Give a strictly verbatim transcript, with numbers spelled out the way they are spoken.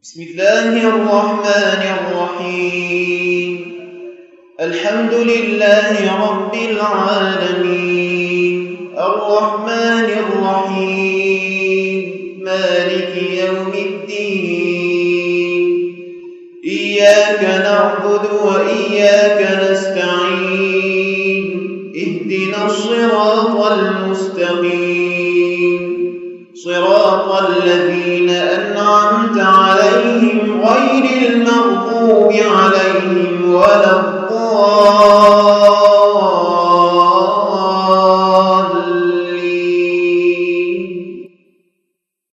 بسم الله الرحمن الرحيم. الحمد لله رب العالمين، الرحمن الرحيم، مالك يوم الدين. إياك نعبد وإياك نستعين، اهدنا الصراط المستقيم، صراط الذين أنعمت عليهم غير المغضوب